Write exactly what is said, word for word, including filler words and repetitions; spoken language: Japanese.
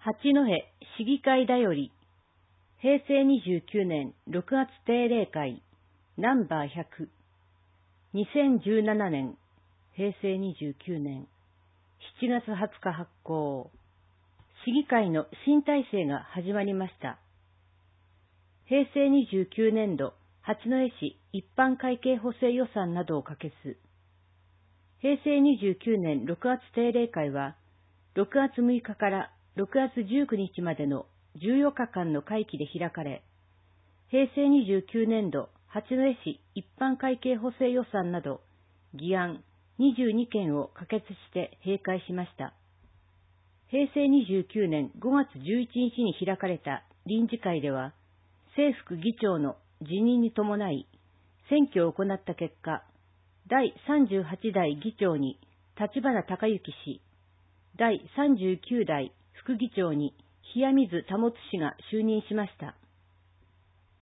八戸市議会だより、平成にじゅうきゅうねんろくがつ定例会ナンバーひゃく、にせんじゅうななねん、平成にじゅうきゅうねんしちがつはつか発行。市議会の新体制が始まりました。平成にじゅうきゅうねんど八戸市一般会計補正予算などを可決。平成にじゅうきゅうねんろくがつ定例会は、ろくがつむいかからろくがつじゅうくにちまでのじゅうよっかかんの会期で開かれ、平成にじゅうきゅうねんど八戸市一般会計補正予算など議案にじゅうにけんを可決して閉会しました。平成にじゅうきゅうねんごがつじゅういちにちに開かれた臨時会では、正副議長の辞任に伴い選挙を行った結果、だいさんじゅうはちだい議長に立花孝之氏、だいさんじゅうきゅうだい副議長に冷水保氏が就任しました。